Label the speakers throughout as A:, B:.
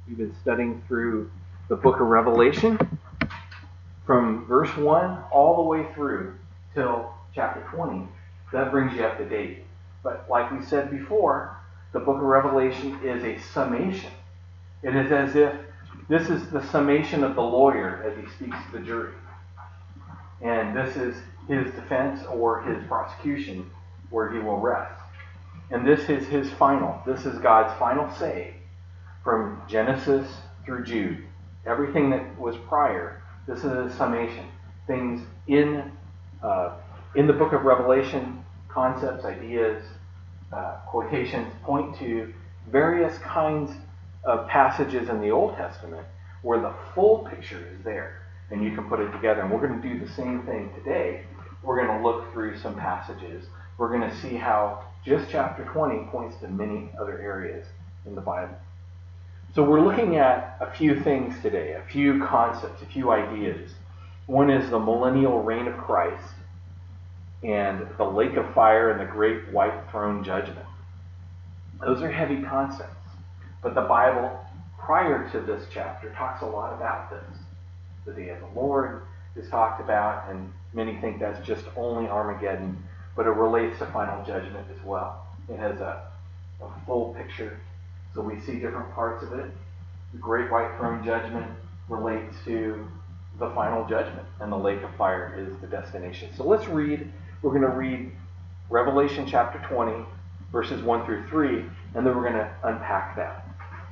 A: We've been studying through the book of Revelation from verse 1 all the way through till chapter 20. That brings you up to date. But like we said before, the book of Revelation is a summation. It is as if this is the summation of the lawyer as he speaks to the jury. And this is his defense or his prosecution where he will rest. And this is his final. This is God's final say from Genesis through Jude. Everything that was prior, this is a summation. Things in the book of Revelation, concepts, ideas, quotations point to various kinds of passages in the Old Testament where the full picture is there. And you can put it together. And we're going to do the same thing today. We're going to look through some passages. We're going to see how just chapter 20 points to many other areas in the Bible. So we're looking at a few things today, a few concepts, a few ideas. One is the millennial reign of Christ and the lake of fire and the great white throne judgment. Those are heavy concepts. But the Bible, prior to this chapter, talks a lot about this. The day of the Lord is talked about, and many think that's just only Armageddon, but it relates to final judgment as well. It has a full picture, so we see different parts of it. The great white throne judgment relates to the final judgment, and the lake of fire is the destination. So let's read. We're going to read Revelation chapter 20, verses 1 through 3, and then we're going to unpack that.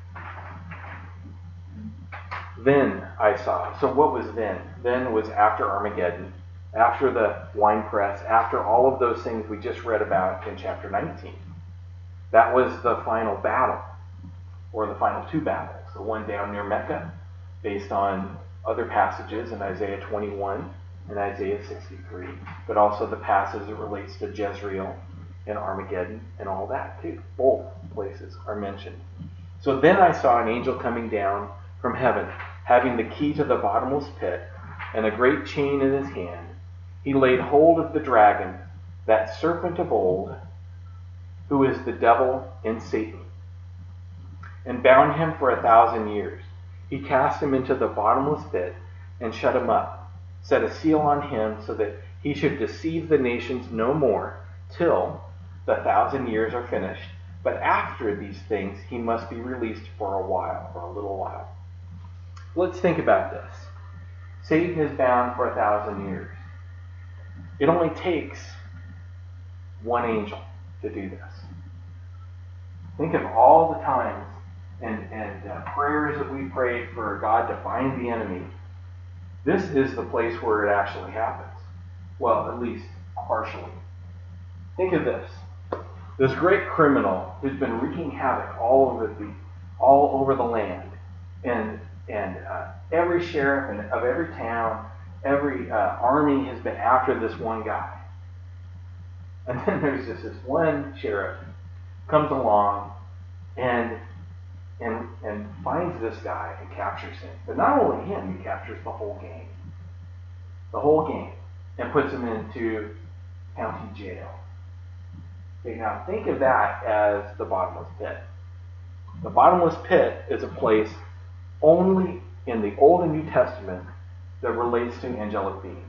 A: Then I saw. So what was then? Then was after Armageddon, after the winepress, after all of those things we just read about in chapter 19. That was the final battle, or the final two battles. The one down near Mecca, based on other passages in Isaiah 21 and Isaiah 63, but also the passage that relates to Jezreel and Armageddon and all that too. Both places are mentioned. So then I saw an angel coming down from heaven, having the key to the bottomless pit and a great chain in his hand. He laid hold of the dragon, that serpent of old, who is the devil and Satan, and bound him for 1,000 years. He cast him into the bottomless pit and shut him up, set a seal on him so that he should deceive the nations no more till the 1,000 years are finished. But after these things, he must be released for a while, for a little while. Let's think about this. Satan is bound for 1,000 years. It only takes one angel to do this. Think of all the times and prayers that we prayed for God to find the enemy. This is the place where it actually happens. Well, at least partially. Think of this. This great criminal who's been wreaking havoc all over the land, and every sheriff of every town, every army has been after this one guy. And then there's this one sheriff comes along and finds this guy and captures him. But not only him, he captures the whole gang. The whole gang. And puts him into county jail. Okay, now think of that as the bottomless pit. The bottomless pit is a place only in the Old and New Testament that relates to angelic beings.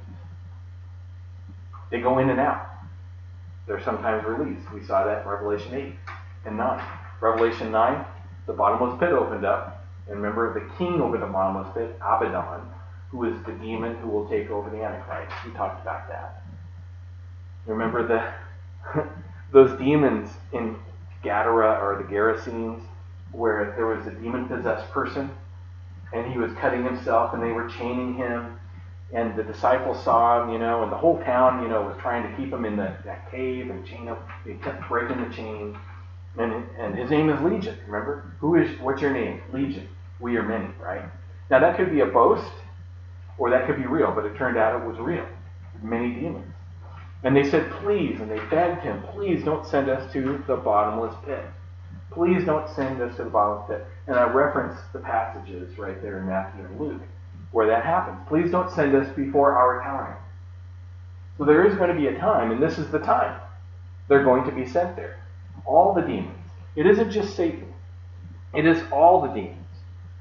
A: They go in and out. They're sometimes released. We saw that in Revelation 8 and 9. Revelation 9, the bottomless pit opened up. And remember, the king over the bottomless pit, Abaddon, who is the demon who will take over the Antichrist. We talked about that. Remember those demons in Gadara, or the Gerasenes, where there was a demon-possessed person, and he was cutting himself, and they were chaining him, and the disciples saw him, and the whole town, was trying to keep him in that cave and chain him. They kept breaking the chains, and his name is Legion. Remember, what's your name? Legion. We are many, right? Now that could be a boast, or that could be real, but it turned out it was real. Many demons. And they said, please, and they begged him, please don't send us to the bottomless pit. Please don't send us to the bottomless pit. And I referenced the passages right there in Matthew and Luke where that happens. Please don't send us before our time. So there is going to be a time, and this is the time. They're going to be sent there. All the demons. It isn't just Satan. It is all the demons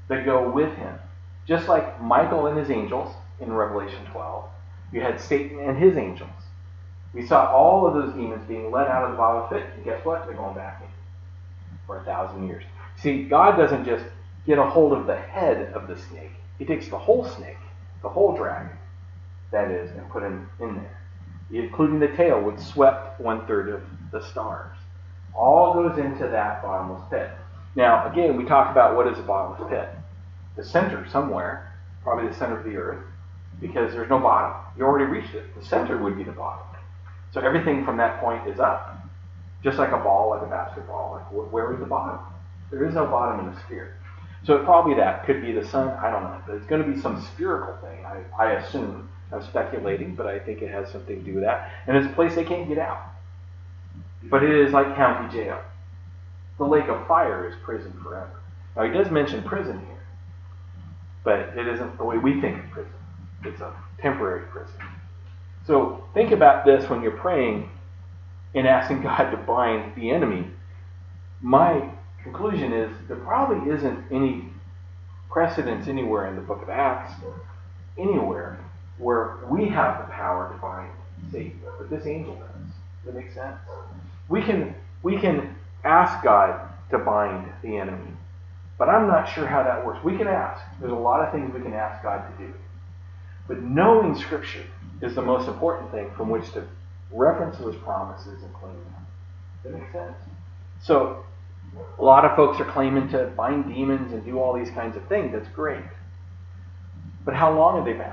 A: that go with him. Just like Michael and his angels in Revelation 12, you had Satan and his angels. We saw all of those demons being let out of the bottomless pit, and guess what? They're going back in for 1,000 years. See, God doesn't just get a hold of the head of the snake. He takes the whole snake, the whole dragon, that is, and put him in there, including the tail, which swept 1/3 of the stars. All goes into that bottomless pit. Now, again, we talk about what is a bottomless pit. The center somewhere, probably the center of the earth, because there's no bottom. You already reached it. The center would be the bottom. So everything from that point is up. Just like a ball, like a basketball. Like, where is the bottom? There is no bottom in the sphere. So it probably that could be the sun. I don't know. But it's going to be some spherical thing, I assume. I'm speculating, but I think it has something to do with that. And it's a place they can't get out. But it is like county jail. The lake of fire is prison forever. Now, he does mention prison here. But it isn't the way we think of prison. It's a temporary prison. So think about this when you're praying and asking God to bind the enemy. My conclusion is there probably isn't any precedence anywhere in the book of Acts or anywhere where we have the power to bind Satan, but this angel does. Does that make sense? We can ask God to bind the enemy, but I'm not sure how that works. We can ask. There's a lot of things we can ask God to do. But knowing Scripture is the most important thing from which to reference those promises and claim them. Does that make sense? So, a lot of folks are claiming to bind demons and do all these kinds of things. That's great. But how long have they bound?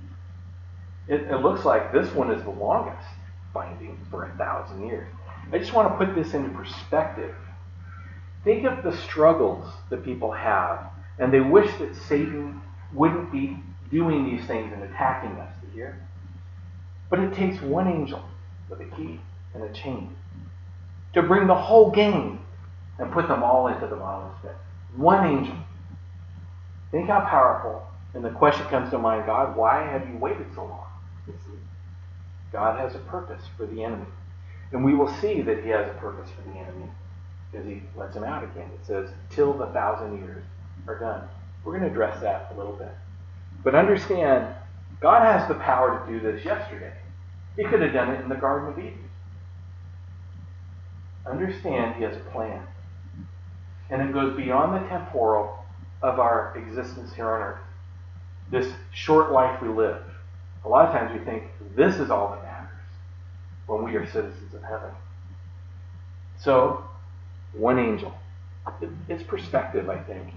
A: It looks like this one is the longest binding for 1,000 years. I just want to put this into perspective. Think of the struggles that people have, and they wish that Satan wouldn't be doing these things and attacking us. Do you hear? But it takes one angel with a key and a chain to bring the whole gang and put them all into the bottomless pit. One angel. Think how powerful. And the question comes to mind, God, why have you waited so long? You see, God has a purpose for the enemy. And we will see that he has a purpose for the enemy because he lets him out again. It says, till the 1,000 years are done. We're going to address that a little bit. But understand, God has the power to do this yesterday. He could have done it in the Garden of Eden. Understand he has a plan. And it goes beyond the temporal of our existence here on earth. This short life we live. A lot of times we think this is all that matters when we are citizens of heaven. So, one angel. It's perspective, I think.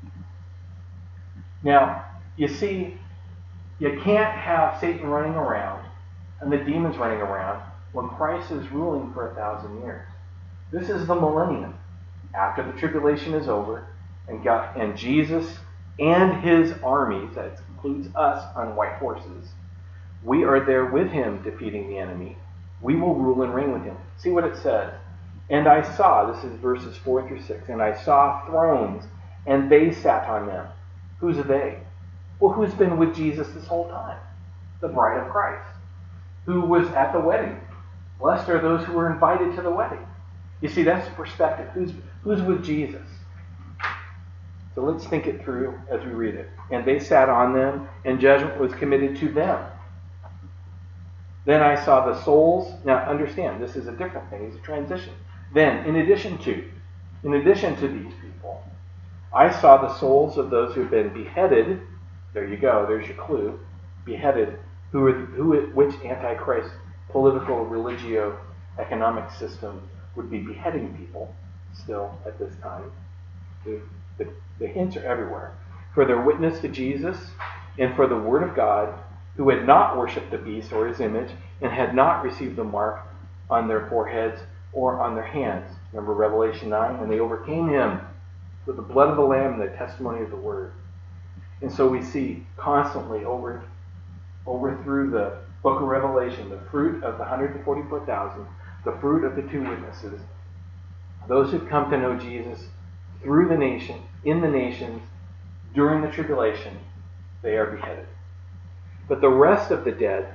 A: Now, you see, you can't have Satan running around and the demons running around when Christ is ruling for 1,000 years. This is the millennium. After the tribulation is over, and Jesus and his armies, that includes us on white horses, we are there with him defeating the enemy. We will rule and reign with him. See what it says. And I saw, this is verses 4 through 6, and I saw thrones, and they sat on them. Who's they? Well, who's been with Jesus this whole time? The bride of Christ, who was at the wedding. Blessed are those who were invited to the wedding. You see, that's the perspective. Who's with Jesus? So let's think it through as we read it. And they sat on them, and judgment was committed to them. Then I saw the souls. Now understand, this is a different thing. It's a transition. Then, in addition to these people, I saw the souls of those who had been beheaded. There you go. There's your clue. Beheaded. Which Antichrist political, religio-economic system would be beheading people still at this time. The hints are everywhere. For their witness to Jesus and for the word of God, who had not worshipped the beast or his image and had not received the mark on their foreheads or on their hands. Remember Revelation 9? And they overcame him with the blood of the Lamb and the testimony of the word. And so we see constantly over through the book of Revelation, the fruit of the 144,000, the fruit of the two witnesses, those who've come to know Jesus through the nation, in the nations, during the tribulation, they are beheaded. But the rest of the dead,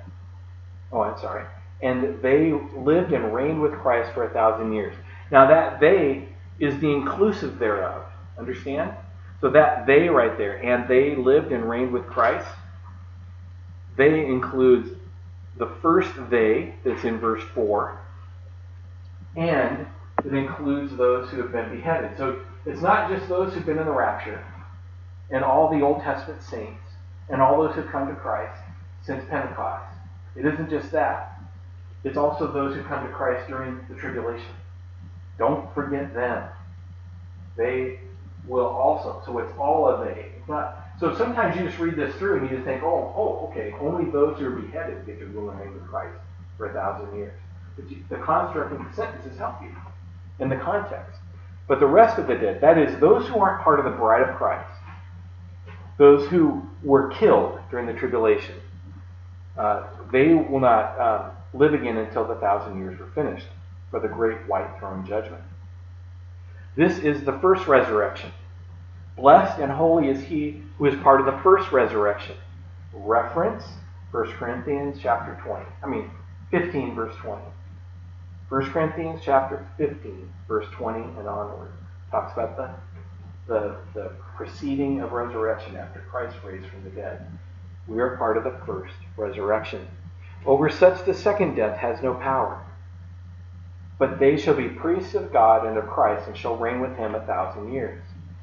A: and they lived and reigned with Christ for 1,000 years. Now that they is the inclusive thereof. Understand? So that they right there, and they lived and reigned with Christ, they includes the first they that's in verse 4, and it includes those who have been beheaded. So it's not just those who've been in the rapture, and all the Old Testament saints, and all those who've come to Christ since Pentecost. It isn't just that. It's also those who come to Christ during the tribulation. Don't forget them. They will also. So it's all of they. It's not. So sometimes you just read this through and you just think, okay, only those who are beheaded get to rule and reign with Christ for 1,000 years. But the construct of the sentences help you in the context. But the rest of the dead, that is, those who aren't part of the bride of Christ, those who were killed during the tribulation, they will not live again until the 1,000 years were finished for the great white throne judgment. This is the first resurrection. Blessed and holy is he who is part of the first resurrection. Reference 1 Corinthians chapter 15 verse 20. 1 Corinthians chapter 15 verse 20 and onward talks about the proceeding of resurrection after Christ raised from the dead. We are part of the first resurrection. Over such the second death has no power. But they shall be priests of God and of Christ, and shall reign with him 1,000 years.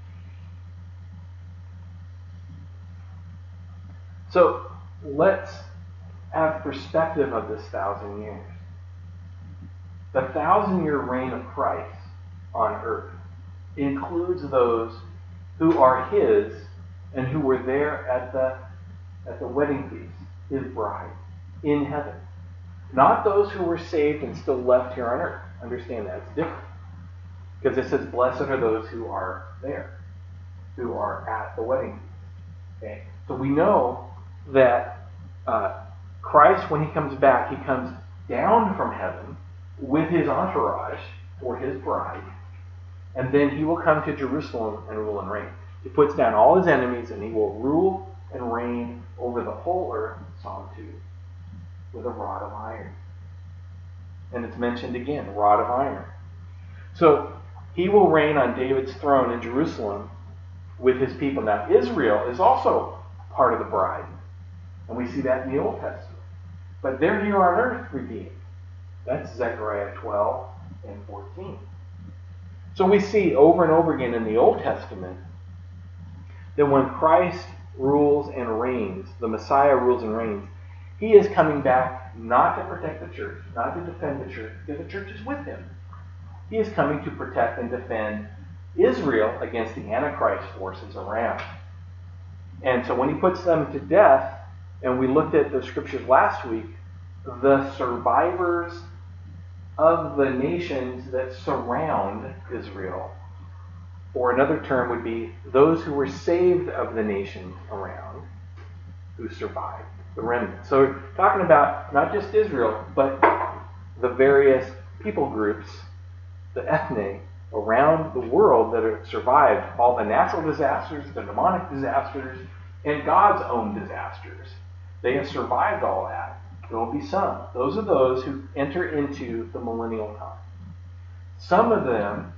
A: So let's have perspective of this 1,000 years. The 1,000-year reign of Christ on earth includes those who are his and who were there at the wedding feast, his bride, in heaven. Not those who were saved and still left here on earth. Understand that. It's different. Because it says, blessed are those who are there, who are at the wedding feast. Okay? So we know that Christ, when he comes back, he comes down from heaven with his entourage for his bride, and then he will come to Jerusalem and rule and reign. He puts down all his enemies, and he will rule and reign over the whole earth, Psalm 2, with a rod of iron. And it's mentioned again, rod of iron. So he will reign on David's throne in Jerusalem with his people. Now Israel is also part of the bride. And we see that in the Old Testament. But they're here on earth redeemed. That's Zechariah 12 and 14. So we see over and over again in the Old Testament that when Christ rules and reigns, the Messiah rules and reigns, he is coming back not to protect the church, not to defend the church, because the church is with him. He is coming to protect and defend Israel against the Antichrist forces around. And so when he puts them to death, and we looked at the scriptures last week, the survivors of the nations that surround Israel, or another term would be those who were saved of the nations around, who survived, the remnant. So we're talking about not just Israel, but the various people groups, the ethne, around the world that have survived all the natural disasters, the demonic disasters, and God's own disasters. They have survived all that. There will be some. Those are those who enter into the millennial time. Some of them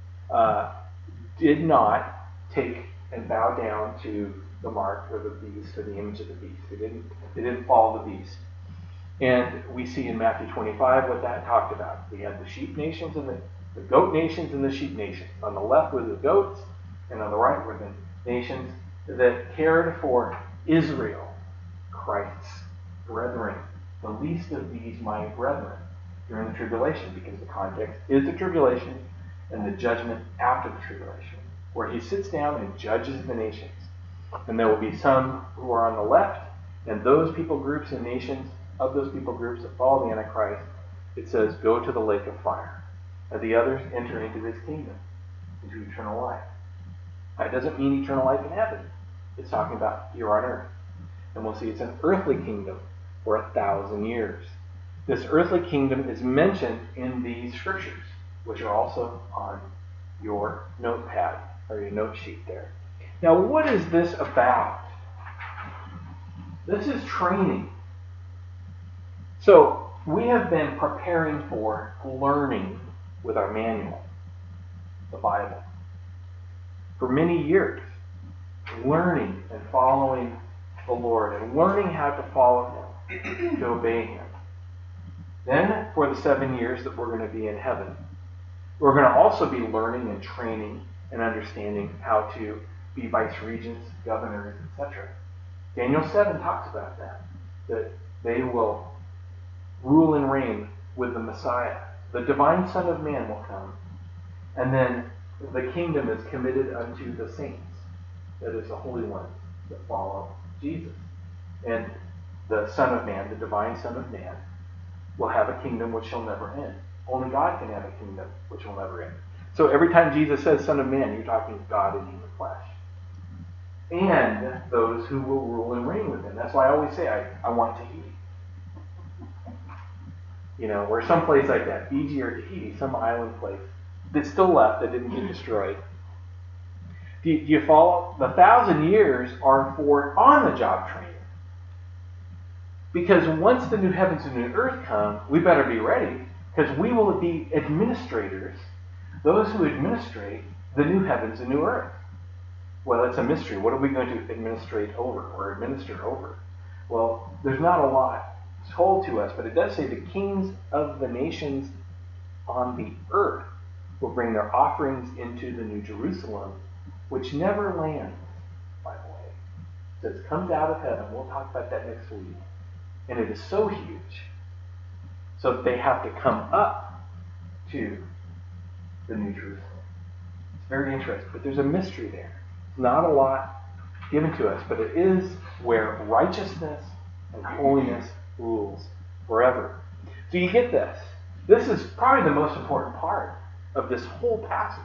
A: did not take and bow down to the mark or the beast or the image of the beast. They didn't follow the beast. And we see in Matthew 25 what that talked about. We had the sheep nations and the goat nations and the sheep nations. On the left were the goats, and on the right were the nations that cared for Israel, Christ's brethren. The least of these my brethren during the tribulation, because the context is the tribulation and the judgment after the tribulation, where he sits down and judges the nations. And there will be some who are on the left, and those people groups and nations of those people groups that follow the Antichrist, it says, go to the lake of fire. And the others enter into his kingdom, into eternal life. That doesn't mean eternal life in heaven. It's talking about here on earth. And we'll see it's an earthly kingdom for 1,000 years. This earthly kingdom is mentioned in these scriptures, which are also on your notepad or your note sheet there. Now, what is this about? This is training. So, we have been preparing for learning with our manual, the Bible, for many years. learning and following the Lord and learning how to follow Him, to obey Him. Then, for the 7 years that we're going to be in heaven, we're going to also be learning and training and understanding how to be vice-regents, governors, etc. Daniel 7 talks about that they will rule and reign with the Messiah. The divine Son of Man will come, and then the kingdom is committed unto the saints, that is, the holy ones that follow Jesus. And the Son of Man, the divine Son of Man, will have a kingdom which shall never end. Only God can have a kingdom which will never end. So every time Jesus says Son of Man, you're talking God in human flesh. And those who will rule and reign with Him. That's why I always say I want Tahiti. Or some place like that, Fiji or Tahiti, some island place that's still left that didn't get destroyed. Do you follow? The 1,000 years are for on-the-job training. Because once the new heavens and new earth come, we better be ready, because we will be administrators, those who administrate the new heavens and new earth. Well, it's a mystery. What are we going to administrate over or administer over? Well, there's not a lot told to us, but it does say the kings of the nations on the earth will bring their offerings into the New Jerusalem, which never lands, by the way. So it comes out of heaven. We'll talk about that next week. And it is so huge. So that they have to come up to the New Jerusalem. It's very interesting. But there's a mystery there. It's not a lot given to us, but it is where righteousness and holiness rules forever. So you get this. This is probably the most important part of this whole passage,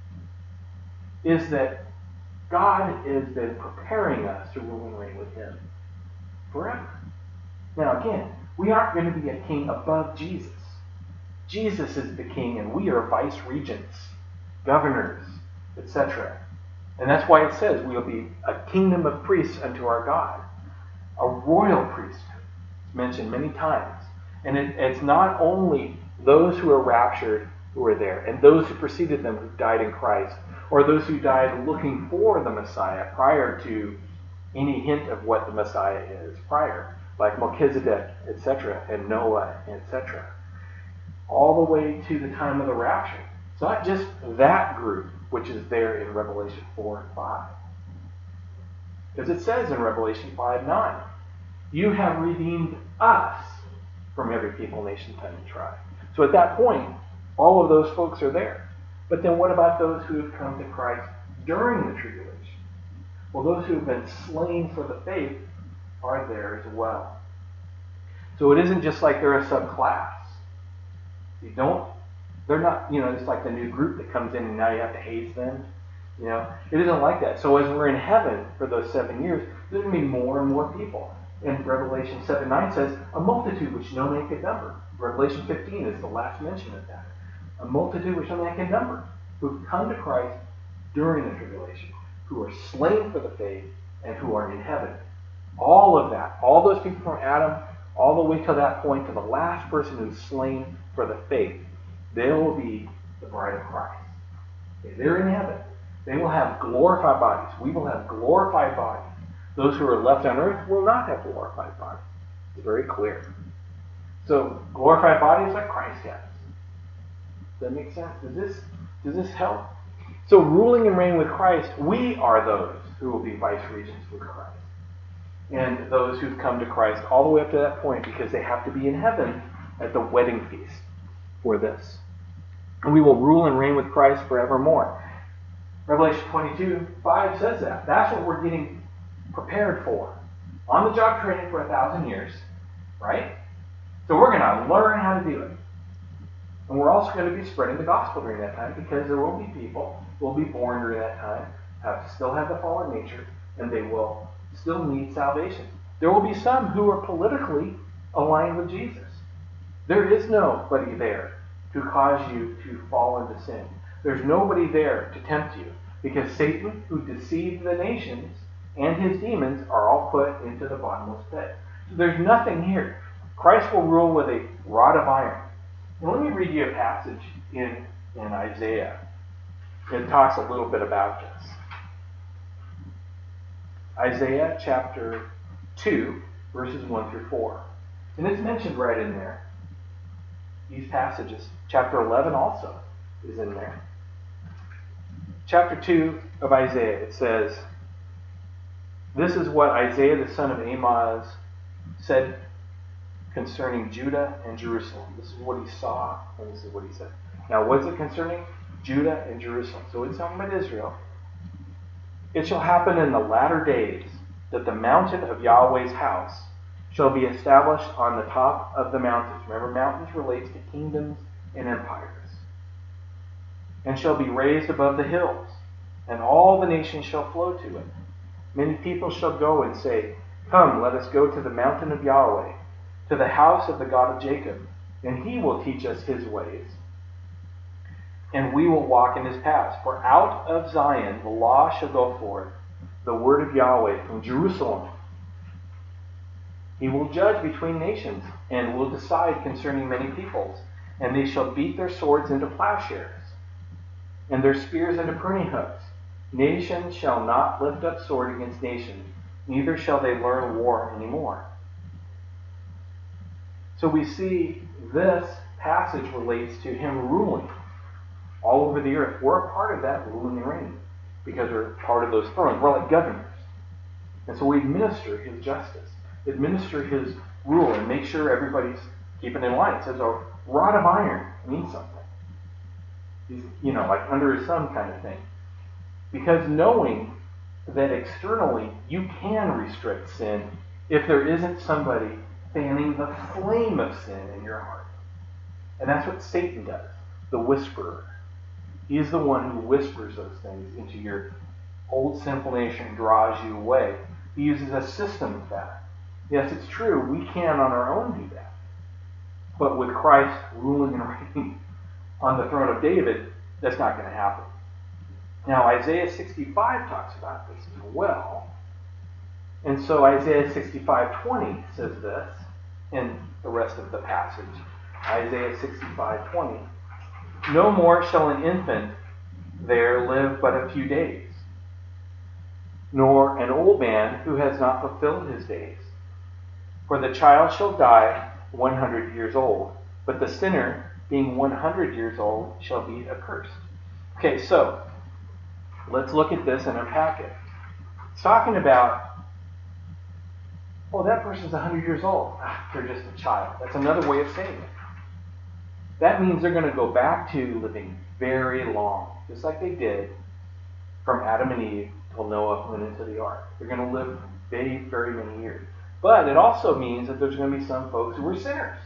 A: is that God has been preparing us to rule and reign with Him forever. Now again, we aren't going to be a king above Jesus. Jesus is the king and we are vice-regents, governors, etc. And that's why it says we will be a kingdom of priests unto our God. A royal priesthood. It's mentioned many times. And it's not only those who are raptured who are there, and those who preceded them who died in Christ, or those who died looking for the Messiah prior to any hint of what the Messiah is prior, like Melchizedek, etc., and Noah, etc., all the way to the time of the rapture. It's not just that group which is there in Revelation 4 and 5. Because it says in Revelation 5:9, you have redeemed us from every people, nation, tongue, and tribe. So at that point, all of those folks are there. But then what about those who have come to Christ during the tribulation? Well, those who have been slain for the faith are there as well. So it isn't just like they're a subclass. They're not, it's like the new group that comes in and now you have to haze them. It isn't like that. So as we're in heaven for those 7 years, there's going to be more and more people. And Revelation 7:9 says, a multitude which no man could number. Revelation 15 is the last mention of that. A multitude which no man can number, who've come to Christ during the tribulation, who are slain for the faith, and who are in heaven. All of that, all those people from Adam, all the way to that point, to the last person who's slain for the faith, they will be the bride of Christ. Okay, they're in heaven. They will have glorified bodies. We will have glorified bodies. Those who are left on earth will not have glorified bodies. It's very clear. So, glorified bodies like Christ has. Does that make sense? Does this help? So, ruling and reigning with Christ, we are those who will be vice-regents with Christ. And those who've come to Christ all the way up to that point, because they have to be in heaven at the wedding feast for this. And we will rule and reign with Christ forevermore. Revelation 22:5 says that. That's what we're getting prepared for. On-the-job training for 1,000 years, right? So we're going to learn how to do it. And we're also going to be spreading the gospel during that time, because there will be people who will be born during that time, still have the fallen nature, and they will still need salvation. There will be some who are politically aligned with Jesus. There is nobody there to cause you to fall into sin. There's nobody there to tempt you, because Satan, who deceived the nations, and his demons are all put into the bottomless pit. So there's nothing here. Christ will rule with a rod of iron. Now let me read you a passage in Isaiah. It talks a little bit about this. Isaiah chapter 2, verses 1 through 4. And it's mentioned right in there. These passages. Chapter 11 also is in there. Chapter 2 of Isaiah, it says, this is what Isaiah the son of Amoz said concerning Judah and Jerusalem. This is what he saw, and this is what he said. Now, what's it concerning? Judah and Jerusalem. So it's talking about Israel. It shall happen in the latter days that the mountain of Yahweh's house shall be established on the top of the mountains. Remember, mountains relates to kingdoms and empires. And shall be raised above the hills, and all the nations shall flow to it. Many people shall go and say, come, let us go to the mountain of Yahweh, to the house of the God of Jacob, and he will teach us his ways, and we will walk in his paths. For out of Zion the law shall go forth, the word of Yahweh from Jerusalem. He will judge between nations, and will decide concerning many peoples, and they shall beat their swords into plowshares, and their spears into pruning hooks. Nation shall not lift up sword against nation, neither shall they learn war anymore. So we see this passage relates to him ruling all over the earth. We're a part of that ruling and reign because we're part of those thrones. We're like governors. And so we administer his justice, administer his rule, and make sure everybody's keeping in line. It says a rod of iron means something. He's, like under his thumb kind of thing. Because knowing that externally you can restrict sin if there isn't somebody fanning the flame of sin in your heart. And that's what Satan does, the whisperer. He is the one who whispers those things into your old sinful nature and draws you away. He uses a system of that. Yes, it's true, we can on our own do that. But with Christ ruling and reigning on the throne of David, that's not going to happen. Now, Isaiah 65 talks about this as well. And so Isaiah 65:20 says this in the rest of the passage. Isaiah 65:20. No more shall an infant there live but a few days, nor an old man who has not fulfilled his days. For the child shall die 100 years old, but the sinner, being 100 years old, shall be accursed. Okay, so let's look at this and unpack it. It's talking about, that person's 100 years old. They're just a child. That's another way of saying it. That means they're going to go back to living very long, just like they did from Adam and Eve till Noah went into the ark. They're going to live very, very many years. But it also means that there's going to be some folks who are sinners.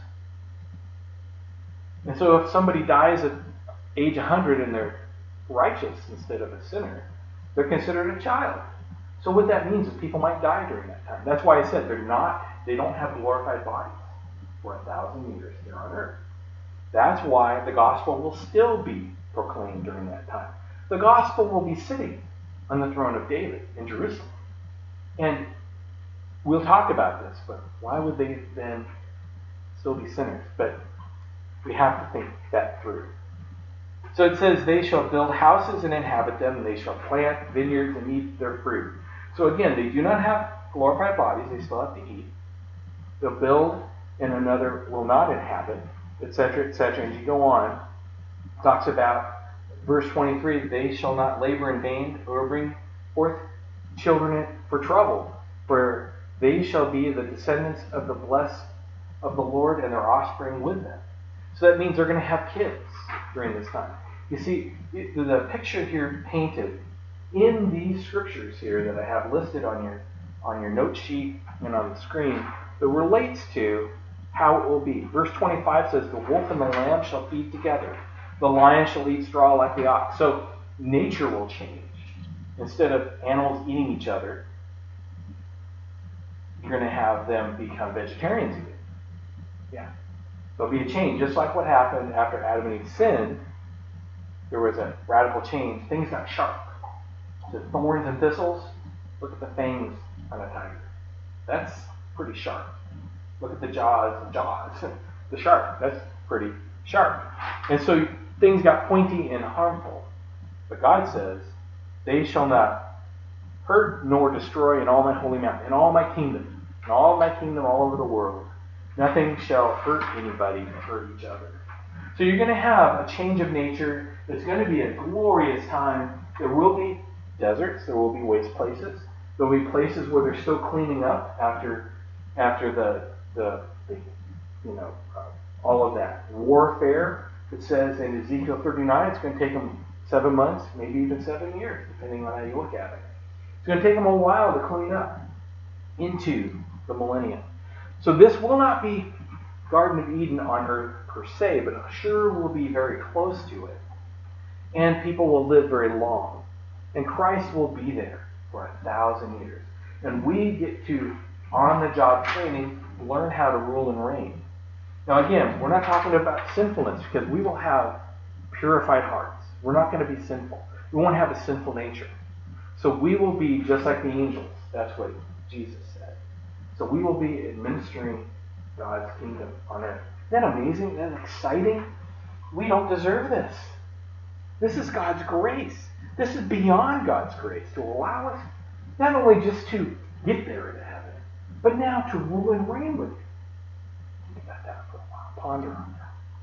A: And so if somebody dies at age 100 and they're righteous instead of a sinner, they're considered a child. So what that means is people might die during that time. That's why I said they don't have glorified bodies for 1,000 years here on earth. That's why the gospel will still be proclaimed during that time. The gospel will be sitting on the throne of David in Jerusalem. And we'll talk about this, but why would they then still be sinners? But we have to think that through. So it says, they shall build houses and inhabit them, and they shall plant vineyards and eat their fruit. So again, they do not have glorified bodies, they still have to eat. They'll build and another will not inhabit, etc., etc. And you go on, it talks about verse 23, they shall not labor in vain or bring forth children for trouble, for they shall be the descendants of the blessed of the Lord and their offspring with them. So that means they're going to have kids during this time. You see, the picture here painted in these scriptures here that I have listed on your note sheet and on the screen, that relates to how it will be. Verse 25 says, the wolf and the lamb shall feed together. The lion shall eat straw like the ox. So nature will change. Instead of animals eating each other, you're going to have them become vegetarians again. Yeah. There'll be a change, just like what happened after Adam and Eve sinned. There was a radical change. Things got sharp. The thorns and thistles, look at the fangs on a tiger. That's pretty sharp. Look at the jaws. The sharp, that's pretty sharp. And so things got pointy and harmful. But God says, they shall not hurt nor destroy in all my holy mountain, in all my kingdom, all over the world. Nothing shall hurt anybody or hurt each other. So you're going to have a change of nature. It's going to be a glorious time. There will be deserts. There will be waste places. There will be places where they're still cleaning up after all of that warfare. It says in Ezekiel 39, it's going to take them 7 months, maybe even 7 years, depending on how you look at it. It's going to take them a while to clean up into the millennium. So this will not be Garden of Eden on earth per se, but I'm sure will be very close to it. And people will live very long. And Christ will be there for 1,000 years. And we get to, on-the-job training, learn how to rule and reign. Now again, we're not talking about sinfulness, because we will have purified hearts. We're not going to be sinful. We won't have a sinful nature. So we will be just like the angels. That's what Jesus said. So we will be administering God's kingdom on earth. Isn't that amazing? Isn't that exciting? We don't deserve this. This is God's grace. This is beyond God's grace to allow us not only just to get there into heaven, but now to rule and reign with you. Think about that for a while. Ponder on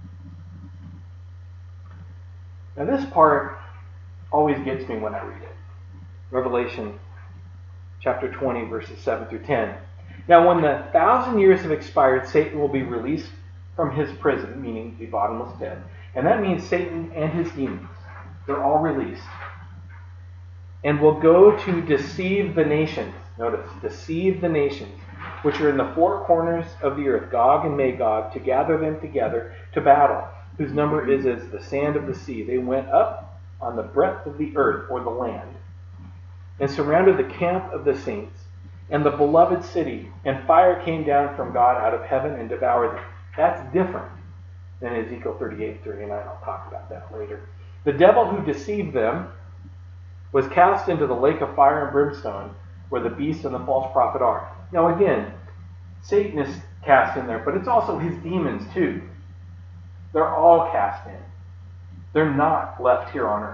A: that. Now this part always gets me when I read it. Revelation chapter 20, verses 7 through 10. Now when the 1,000 years have expired, Satan will be released from his prison, meaning the bottomless pit. And that means Satan and his demons. They're all released. And will go to deceive the nations. Notice, deceive the nations, which are in the four corners of the earth, Gog and Magog, to gather them together to battle, whose number is as the sand of the sea. They went up on the breadth of the earth, or the land, and surrounded the camp of the saints and the beloved city, and fire came down from God out of heaven and devoured them. That's different than Ezekiel 38:39. I'll talk about that later. The devil who deceived them was cast into the lake of fire and brimstone, where the beast and the false prophet are. Now again, Satan is cast in there, but it's also his demons too. They're all cast in. They're not left here on earth.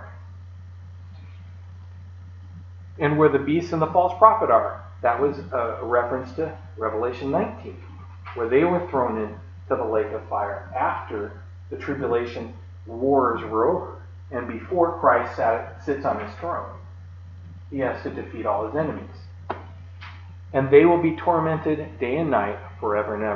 A: And where the beast and the false prophet are. That was a reference to Revelation 19, where they were thrown into the lake of fire after the tribulation wars were over and before Christ sits on his throne. He has to defeat all his enemies. And they will be tormented day and night forever and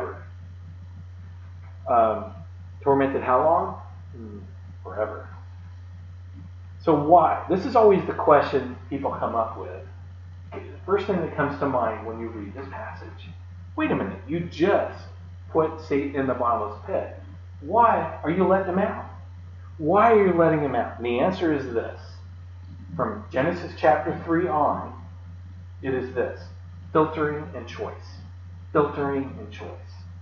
A: ever. Tormented how long? Forever. So why? This is always the question people come up with. The first thing that comes to mind when you read this passage. Wait a minute, you just put Satan in the bottomless pit. Why are you letting him out? Why are you letting him out? And the answer is this. From Genesis chapter 3 on, it is this. Filtering and choice. Filtering and choice.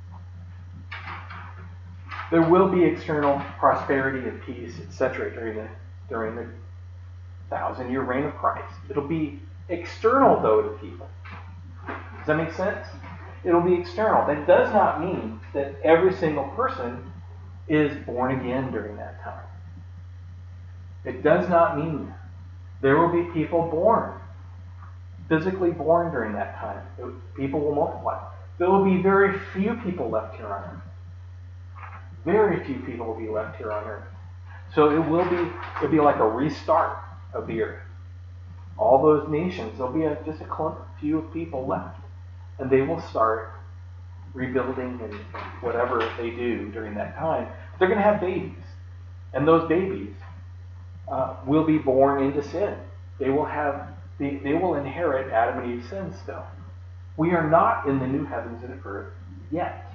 A: There will be external prosperity and peace, etc. during the 1,000-year reign of Christ. It'll be external, though, to people. Does that make sense? It'll be external. That does not mean that every single person is born again during that time. It does not mean that. There will be people born, physically born during that time. People will multiply. There will be very few people left here on earth. Very few people will be left here on earth. So it'll be like a restart of the earth. All those nations, there'll be just a few people left. And they will start rebuilding and whatever they do during that time. They're going to have babies. And those babies will be born into sin. They will inherit Adam and Eve's sin still. We are not in the new heavens and earth yet.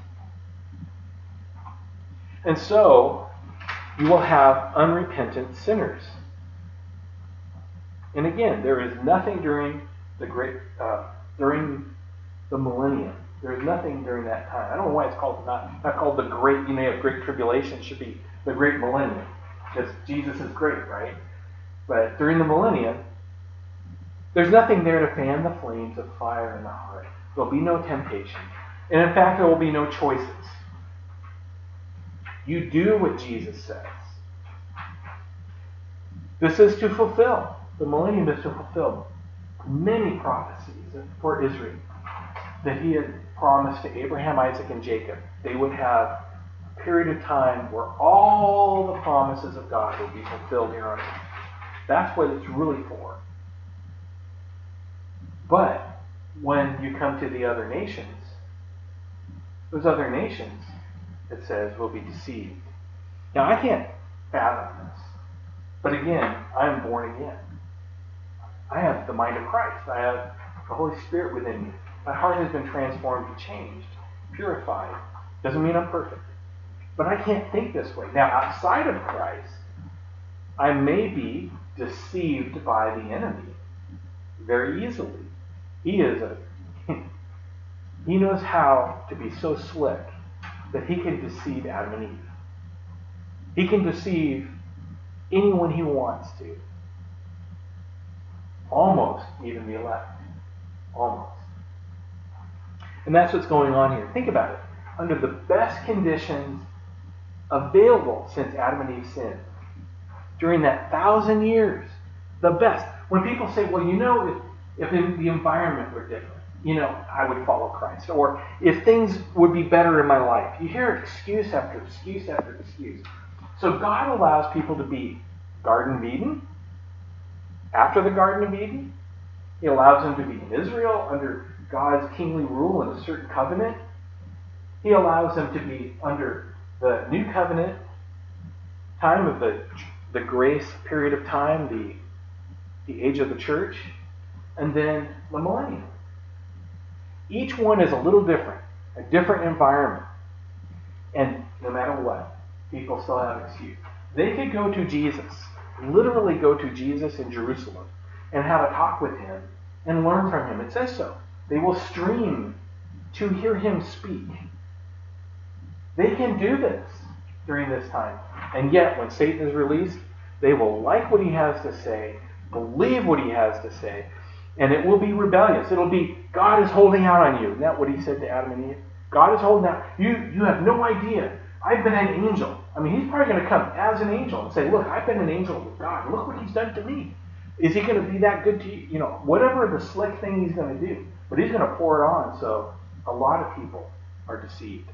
A: And so, you will have unrepentant sinners. And again, there is nothing during the millennium. There is nothing during that time. I don't know why it's called not called the great. You may have great tribulation. It should be the great millennium, because Jesus is great, right? But during the millennium, there's nothing there to fan the flames of fire in the heart. There'll be no temptation, and in fact, there will be no choices. You do what Jesus says. This is to fulfill. The millennium is to fulfill many prophecies for Israel that he had promised to Abraham, Isaac, and Jacob. They would have a period of time where all the promises of God would be fulfilled here on earth. That's what it's really for. But when you come to the other nations, those other nations, it says, will be deceived. Now, I can't fathom this. But again, I am born again. I have the mind of Christ. I have the Holy Spirit within me. My heart has been transformed and changed, purified. Doesn't mean I'm perfect. But I can't think this way. Now, outside of Christ, I may be deceived by the enemy very easily. He knows how to be so slick that he can deceive Adam and Eve. He can deceive anyone he wants to. Almost even the elect. Almost. And that's what's going on here. Think about it. Under the best conditions available since Adam and Eve sinned, during that 1,000 years, the best. When people say, well, if the environment were different, I would follow Christ. Or if things would be better in my life. You hear excuse after excuse after excuse. So God allows people to be Garden of Eden. After the Garden of Eden, He allows them to be in Israel under God's kingly rule in a certain covenant. He allows them to be under the new covenant time of the grace period of time, the age of the church, and then the millennium. Each one is a little different, a different environment. And no matter what, people still have an excuse. They could go to Jesus, literally go to Jesus in Jerusalem, and have a talk with him and learn from him. It says so. They will stream to hear him speak. They can do this during this time. And yet, when Satan is released, they will like what he has to say, believe what he has to say, and it will be rebellious. It'll be, God is holding out on you. Isn't that what he said to Adam and Eve? God is holding out. You have no idea. I've been an angel. I mean, he's probably going to come as an angel and say, look, I've been an angel with God. Look what he's done to me. Is he going to be that good to you? Whatever the slick thing he's going to do. But he's going to pour it on. So a lot of people are deceived.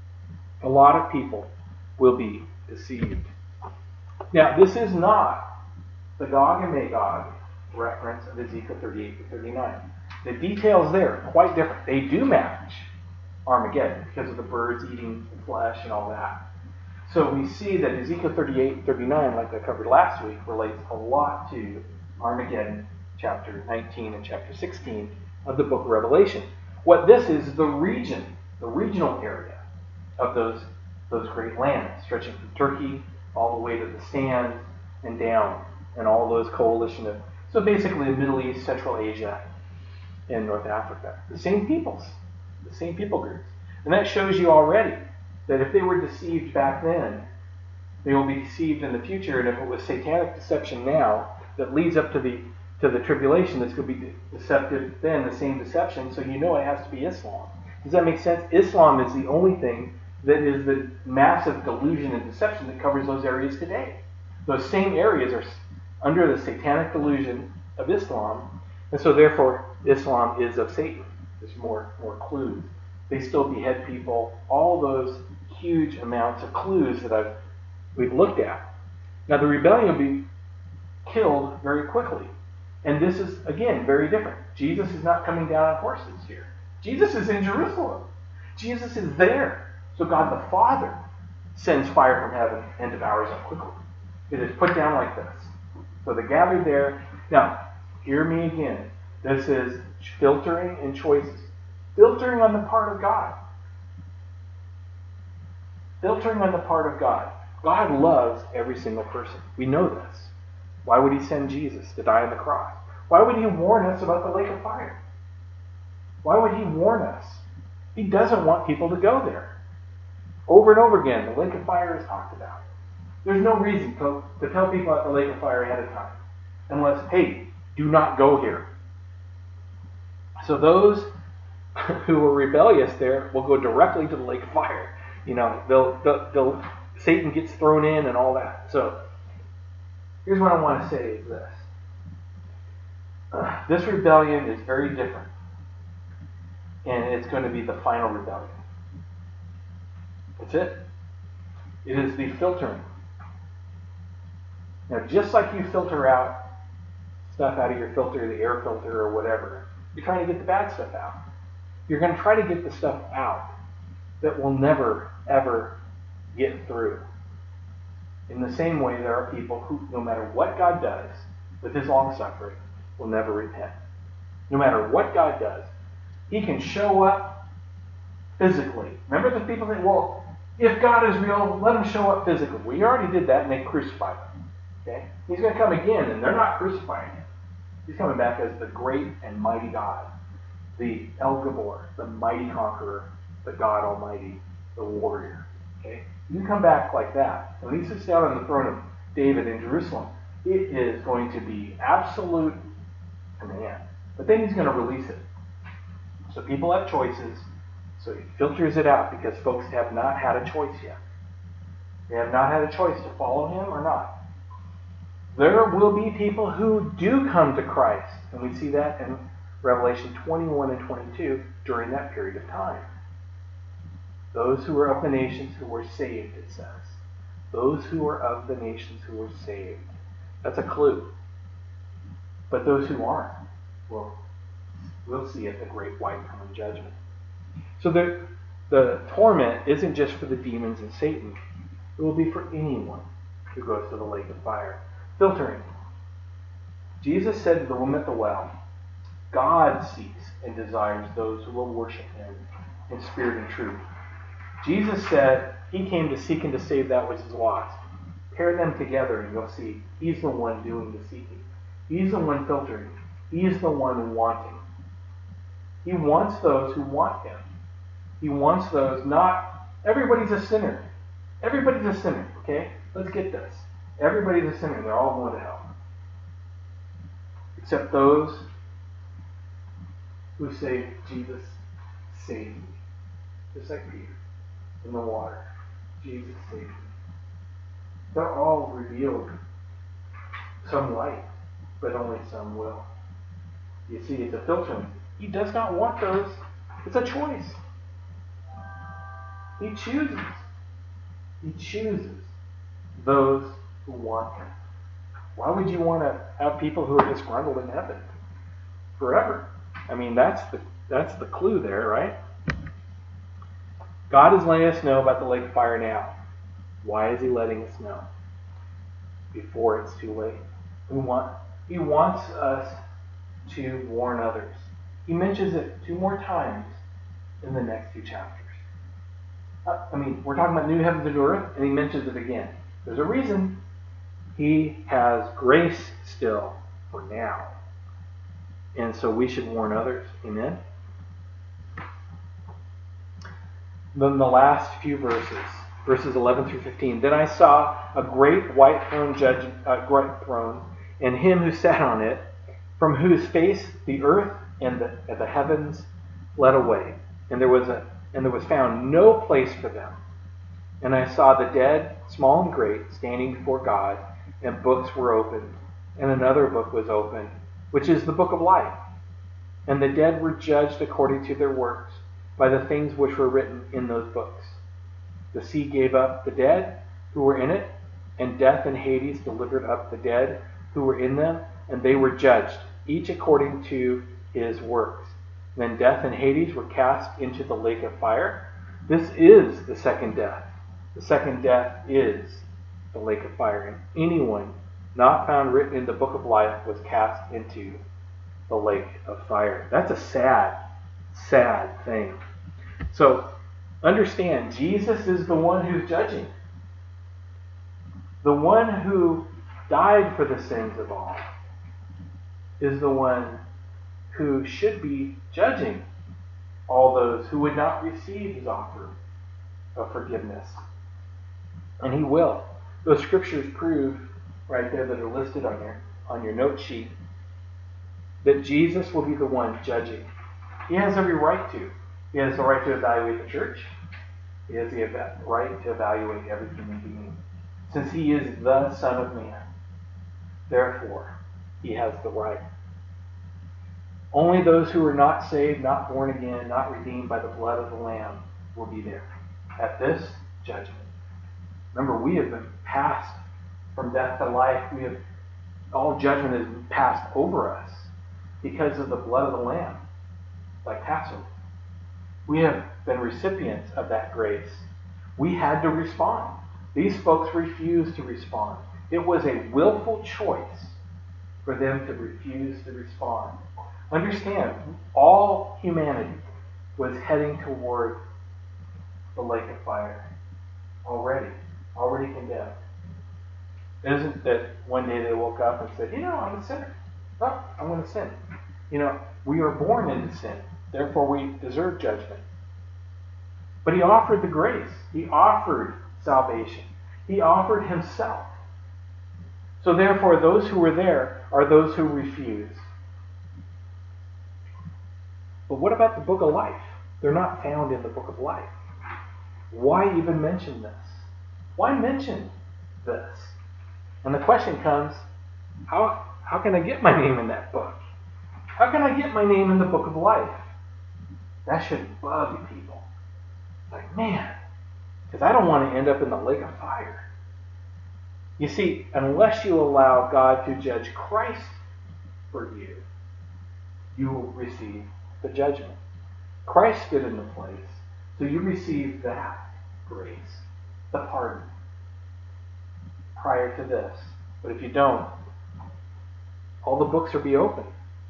A: A lot of people will be deceived. Now, this is not the Gog and Magog reference of Ezekiel 38 to 39. The details there are quite different. They do match Armageddon because of the birds eating the flesh and all that. So we see that Ezekiel 38 and 39, like I covered last week, relates a lot to Armageddon, chapter 19 and chapter 16 of the book of Revelation. What this is the regional area of those great lands, stretching from Turkey all the way to the sands and down, and all those coalition of, so basically the Middle East, Central Asia, and North Africa. The same peoples, the same people groups. And that shows you already that if they were deceived back then, they will be deceived in the future. And if it was satanic deception now that leads up to the tribulation, that's going to be deceptive then, the same deception, so it has to be Islam. Does that make sense? Islam is the only thing that is the massive delusion and deception that covers those areas today. Those same areas are under the satanic delusion of Islam, and so therefore Islam is of Satan. There's more clues. They still behead people. All those huge amounts of clues that we've looked at. Now the rebellion will be killed very quickly, and this is again very different. Jesus is not coming down on horses here. Jesus is in Jerusalem. Jesus is there. So God the Father sends fire from heaven and devours them quickly. It is put down like this. So they're gathered there. Now, hear me again. This is filtering and choices. Filtering on the part of God. Filtering on the part of God. God loves every single person. We know this. Why would he send Jesus to die on the cross? Why would he warn us about the lake of fire? Why would he warn us? He doesn't want people to go there. Over and over again, the lake of fire is talked about. There's no reason to tell people about the lake of fire ahead of time. Unless, hey, do not go here. So those who were rebellious there will go directly to the lake of fire. Satan gets thrown in and all that. So here's what I want to say is this. This rebellion is very different. And it's going to be the final rebellion. That's it. It is the filtering. Now, just like you filter out stuff out of your filter, the air filter or whatever, you're trying to get the bad stuff out. You're going to try to get the stuff out that will never, ever get through. In the same way, there are people who, no matter what God does with his long-suffering, will never repent. No matter what God does, he can show up physically. Remember the people that, well, if God is real, let him show up physically. Well, you already did that and they crucified him. Okay? He's going to come again and they're not crucifying him. He's coming back as the great and mighty God, the El Gabor, the mighty conqueror, the God Almighty, the warrior. Okay? You can come back like that. When he sits down on the throne of David in Jerusalem, it is going to be absolute command. But then he's going to release it. So people have choices. So he filters it out because folks have not had a choice yet. They have not had a choice to follow him or not. There will be people who do come to Christ. And we see that in Revelation 21 and 22 during that period of time. Those who are of the nations who were saved, it says. Those who are of the nations who were saved. That's a clue. But those who aren't, well, we'll see at the great white throne judgment. So the torment isn't just for the demons and Satan. It will be for anyone who goes to the lake of fire. Filtering. Jesus said to the woman at the well, God seeks and desires those who will worship him in spirit and truth. Jesus said he came to seek and to save that which is lost. Pair them together and you'll see he's the one doing the seeking. He's the one filtering. He's the one wanting. He wants those who want him. He wants those not... Everybody's a sinner. Everybody's a sinner, okay? Let's get this. Everybody's a sinner. They're all going to hell. Except those who say, Jesus, save me. Just like Peter in the water. Jesus, save me. They're all revealed. Some light, but only some will. You see, it's a filtering. He does not want those. It's a choice. He chooses. He chooses those who want him. Why would you want to have people who are disgruntled in heaven forever? I mean, that's the clue there, right? God is letting us know about the lake of fire now. Why is he letting us know? Before it's too late. He wants us to warn others. He mentions it 2 more times in the next 2 chapters. I mean, we're talking about new heavens and new earth, and he mentions it again. There's a reason. He has grace still for now. And so we should warn others. Amen? Then the last few verses 11 through 15. Then I saw a great white throne, and him who sat on it, from whose face the earth and the heavens fled away, and there was found no place for them. And I saw the dead, small and great, standing before God, and books were opened, and another book was opened, which is the book of life. And the dead were judged according to their works, by the things which were written in those books. The sea gave up the dead who were in it, and death and Hades delivered up the dead who were in them, and they were judged, each according to his works. Then death and Hades were cast into the lake of fire. This is the second death. The second death is the lake of fire. And anyone not found written in the book of life was cast into the lake of fire. That's a sad, sad thing. So understand, Jesus is the one who's judging. The one who died for the sins of all is the one who should be judging all those who would not receive his offer of forgiveness. And he will. Those scriptures prove right there that are listed on your note sheet that Jesus will be the one judging. He has every right to. He has the right to evaluate the church. He has the right to evaluate every human being. Since he is the Son of Man, therefore, he has the right Only those who are not saved, not born again, not redeemed by the blood of the Lamb will be there at this judgment. Remember, we have been passed from death to life. All judgment has passed over us because of the blood of the Lamb, like Passover. We have been recipients of that grace. We had to respond. These folks refused to respond. It was a willful choice for them to refuse to respond. Understand, all humanity was heading toward the lake of fire. Already condemned. It isn't that one day they woke up and said, I'm a sinner. Oh, I'm going to sin. We are born into sin. Therefore, we deserve judgment. But he offered the grace. He offered salvation. He offered himself. So therefore, those who were there are those who refuse. But what about the book of life? They're not found in the book of life. Why even mention this? Why mention this? And the question comes, how can I get my name in that book? How can I get my name in the book of life? That should bug people. Like, man, because I don't want to end up in the lake of fire. You see, unless you allow God to judge Christ for you, you will receive the judgment. Christ stood in the place, so you receive that grace, the pardon, prior to this. But if you don't, all the books will be open.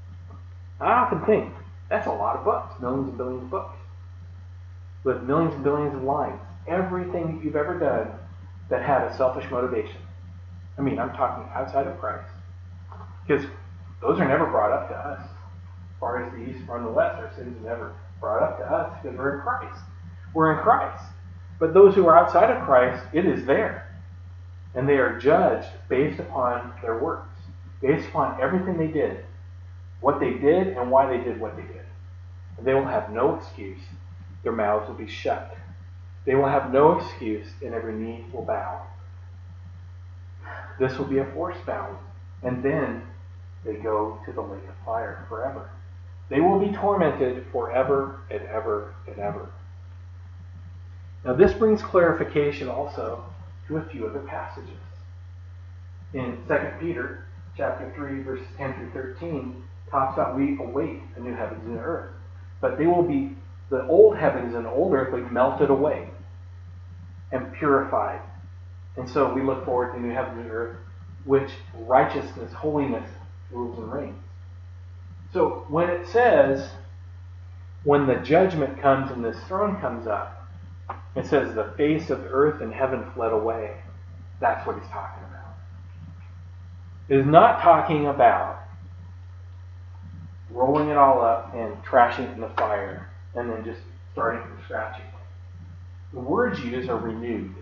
A: I often think, that's a lot of books, millions and billions of books, with millions and billions of lines. Everything that you've ever done that had a selfish motivation. I mean, I'm talking outside of Christ. Because those are never brought up to us. As far as the east from the west, our sins are never brought up to us because we're in Christ. We're in Christ. But those who are outside of Christ, it is there. And they are judged based upon their works, based upon everything they did, what they did and why they did what they did. And they will have no excuse. Their mouths will be shut. They will have no excuse, and every knee will bow. This will be a forced bowing. And then they go to the lake of fire forever. They will be tormented forever and ever and ever. Now this brings clarification also to a few other passages. In 2 Peter chapter 3, verses 10 through 13, talks about we await a new heavens and earth. But they will be, the old heavens and old earth will be melted away and purified. And so we look forward to new heavens and earth, which righteousness, holiness rules and reigns. So when it says, when the judgment comes and this throne comes up, it says the face of earth and heaven fled away. That's what he's talking about. It is not talking about rolling it all up and trashing it in the fire and then just starting from scratch again. The words used are renewed.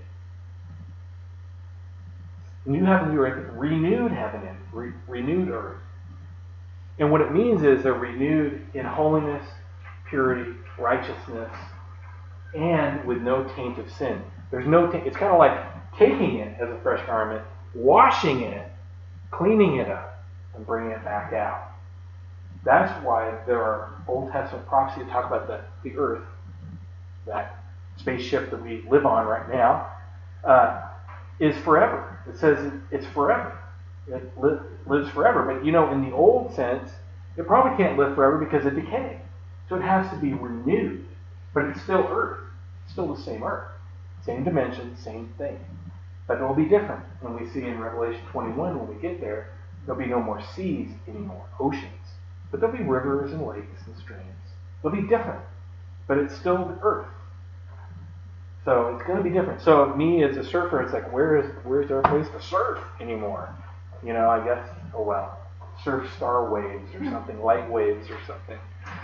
A: New heaven and earth, renewed heaven and renewed earth. And what it means is they're renewed in holiness, purity, righteousness, and with no taint of sin. There's no taint. It's kind of like taking it as a fresh garment, washing it, cleaning it up, and bringing it back out. That's why there are Old Testament prophecies that talk about the earth, that spaceship that we live on right now, is forever. It says it's forever. It lives forever. But in the old sense, it probably can't live forever because of decay. So it has to be renewed. But it's still earth. It's still the same earth. Same dimension, same thing. But it will be different. When we see in Revelation 21, when we get there, there'll be no more seas anymore, oceans. But there'll be rivers and lakes and streams. They'll be different. But it's still the earth. So it's going to be different. So me as a surfer, it's like, where's there a place to surf anymore? I guess, surf star waves or something, light waves or something.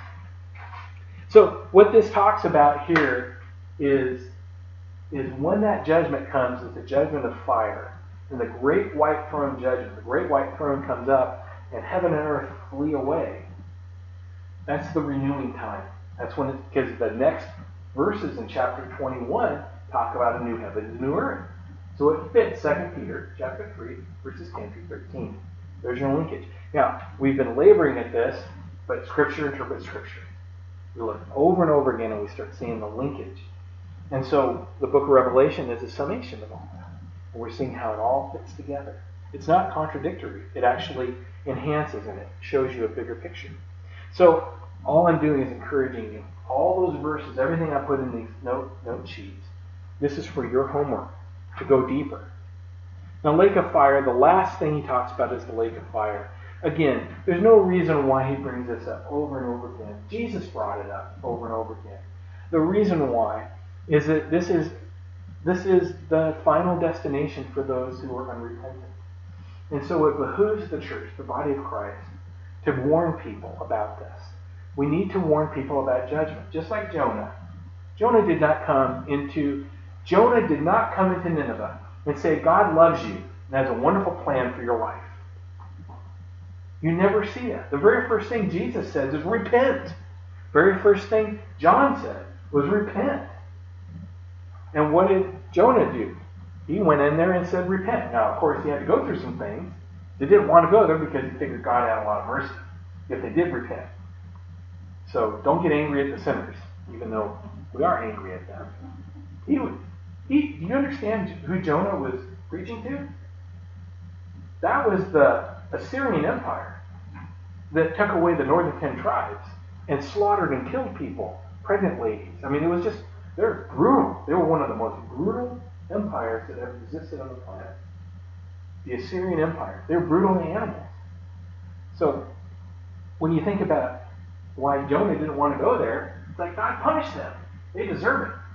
A: So what this talks about here is when that judgment comes, it's the judgment of fire. And the great white throne judgment, the great white throne comes up and heaven and earth flee away. That's the renewing time. That's when because the next verses in chapter 21 talk about a new heaven and a new earth. So it fits 2 Peter chapter 3, verses 10 through 13. There's your linkage. Now, we've been laboring at this But Scripture interprets Scripture. We look over and over again and we start seeing the linkage. And so the book of Revelation is a summation of all that. And we're seeing how it all fits together. It's not contradictory. It actually enhances and it shows you a bigger picture. So all I'm doing is encouraging you. All those verses, everything I put in these note sheets, this is for your homework to go deeper. Now, lake of fire, the last thing he talks about is the lake of fire. Again, there's no reason why he brings this up over and over again. Jesus brought it up over and over again. The reason why is that this is the final destination for those who are unrepentant. And so it behooves the church, the body of Christ, to warn people about this. We need to warn people about judgment, just like Jonah. Jonah did not come into Nineveh and say, God loves you and has a wonderful plan for your life. You never see that. The very first thing Jesus says is repent. Very first thing John said was repent. And what did Jonah do? He went in there and said repent. Now, of course, he had to go through some things. They didn't want to go there because he figured God had a lot of mercy if they did repent. So don't get angry at the sinners, even though we are angry at them. Do you understand who Jonah was preaching to? That was the Assyrian Empire that took away the northern 10 tribes and slaughtered and killed people, pregnant ladies. I mean, they're brutal. They were one of the most brutal empires that ever existed on the planet. The Assyrian Empire. They're brutal animals. So when you think about why Jonah didn't want to go there, it's like God punished them. They deserve it.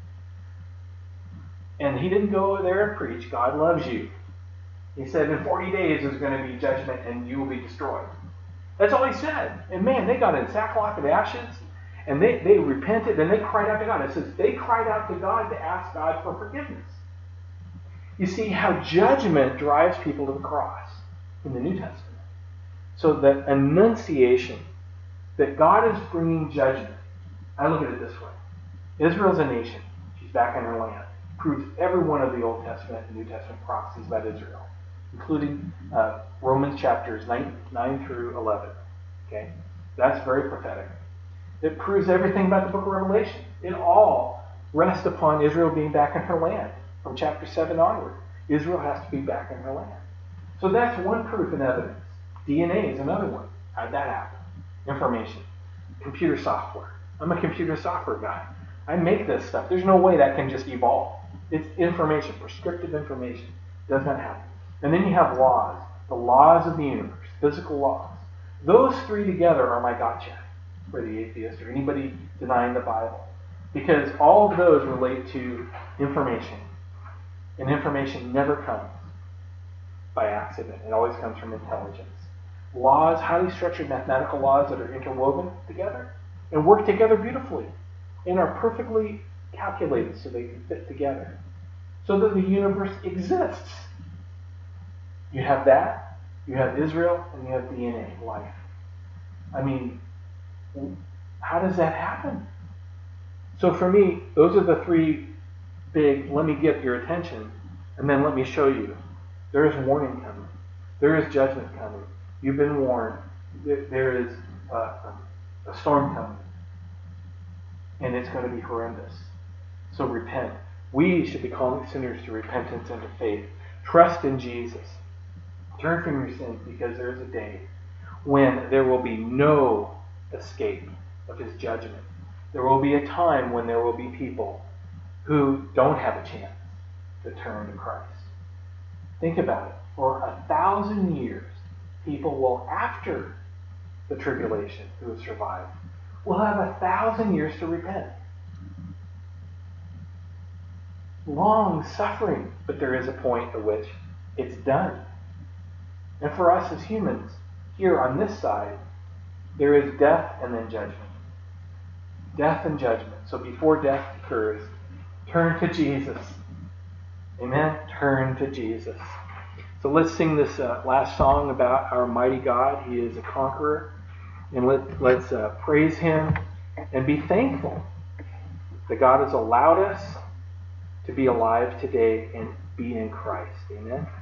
A: And he didn't go there and preach, God loves you. He said, in 40 days there's going to be judgment and you will be destroyed. That's all he said. And man, they got in sackcloth and ashes, and they repented, and they cried out to God. It says they cried out to God to ask God for forgiveness. You see how judgment drives people to the cross in the New Testament. So the annunciation that God is bringing judgment, I look at it this way. Israel's a nation. She's back in her land. Proves every one of the Old Testament and New Testament prophecies about Israel, including Romans chapters 9 through 11. Okay? That's very prophetic. It proves everything about the book of Revelation. It all rests upon Israel being back in her land. From chapter 7 onward, Israel has to be back in her land. So that's one proof and evidence. DNA is another one. How'd that happen? Information. Computer software. I'm a computer software guy. I make this stuff. There's no way that can just evolve. It's information, prescriptive information. Does not happen. And then you have laws. The laws of the universe. Physical laws. Those three together are my gotcha for the atheist or anybody denying the Bible. Because all of those relate to information. And information never comes by accident. It always comes from intelligence. Laws, highly structured mathematical laws that are interwoven together and work together beautifully and are perfectly calculated so they can fit together. So that the universe exists. You have that, you have Israel, and you have DNA, life. I mean, how does that happen? So for me, those are the three big, let me get your attention, and then let me show you. There is warning coming. There is judgment coming. You've been warned. There is a storm coming. And it's going to be horrendous. So repent. We should be calling sinners to repentance and to faith. Trust in Jesus. Turn from your sins because there is a day when there will be no escape of his judgment. There will be a time when there will be people who don't have a chance to turn to Christ. Think about it. For 1,000 years, people will, after the tribulation, who have survived, will have 1,000 years to repent. Long suffering, but there is a point at which it's done. And for us as humans, here on this side, there is death and then judgment. Death and judgment. So before death occurs, turn to Jesus. Amen? Turn to Jesus. So let's sing this last song about our mighty God. He is a conqueror. And let's praise him and be thankful that God has allowed us to be alive today and be in Christ. Amen?